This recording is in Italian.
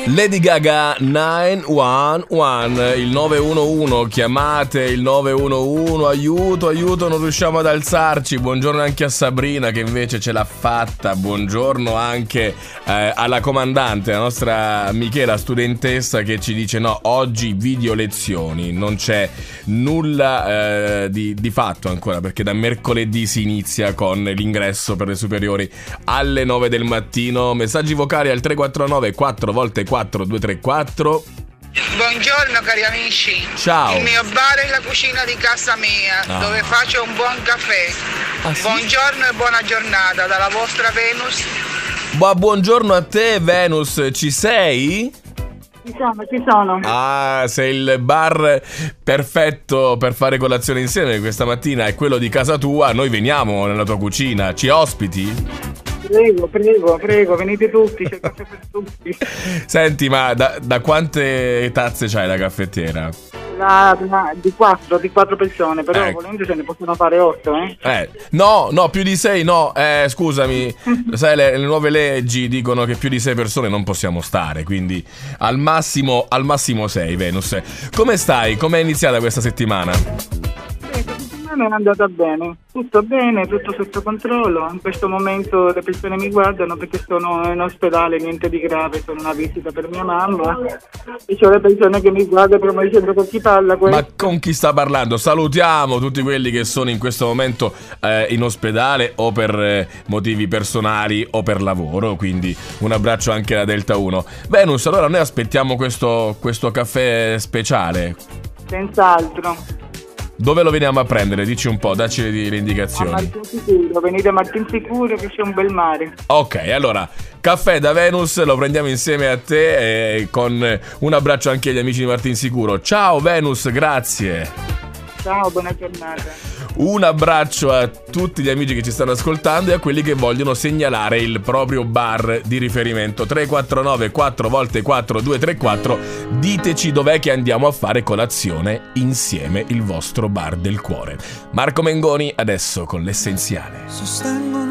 Lady Gaga 911, il 911, chiamate il 911, aiuto, non riusciamo ad alzarci. Buongiorno anche a Sabrina che invece ce l'ha fatta, buongiorno anche alla comandante, la nostra Michela, studentessa, che ci dice no, oggi video lezioni, non c'è nulla di fatto ancora, perché da mercoledì si inizia con l'ingresso per le superiori alle 9 del mattino. Messaggi vocali al 349 4 volte 4 234. Buongiorno cari amici. Ciao. Il mio bar è la cucina di casa mia, dove faccio un buon caffè. Sì? Buongiorno e buona giornata dalla vostra Venus. Buongiorno a te Venus, ci sei? Ci sono. Ah, sei il bar perfetto per fare colazione insieme questa mattina, è quello di casa tua, noi veniamo nella tua cucina, ci ospiti? Prego, venite tutti, c'è caffè per tutti. Senti, ma da quante tazze c'hai la caffettiera? Di quattro persone, però volendo se ne possono fare 8, No, più di 6 no, scusami, sai le nuove leggi dicono che più di 6 persone non possiamo stare, quindi al massimo 6, Venus. Come stai? Come è iniziata questa settimana? È andata bene, tutto sotto controllo. In questo momento le persone mi guardano perché sono in ospedale, niente di grave, sono una visita per mia mamma e c'ho le persone che mi guardano però mi dicendo con chi parla questo. Ma con chi sta parlando? Salutiamo tutti quelli che sono in questo momento in ospedale o per motivi personali o per lavoro, quindi un abbraccio anche da Delta 1. Venus, allora noi aspettiamo questo caffè speciale. Senz'altro. Dove lo veniamo a prendere? Dici un po', dacci le indicazioni. A Martinsicuro, venite a Martinsicuro che c'è un bel mare. Ok, allora, caffè da Venus, lo prendiamo insieme a te con un abbraccio anche agli amici di Martinsicuro. Ciao Venus, grazie. Ciao, buona giornata. Un abbraccio a tutti gli amici che ci stanno ascoltando e a quelli che vogliono segnalare il proprio bar di riferimento. 349 4 volte 4 234. Diteci dov'è che andiamo a fare colazione insieme, il vostro bar del cuore. Marco Mengoni adesso con l'Essenziale. Sostengo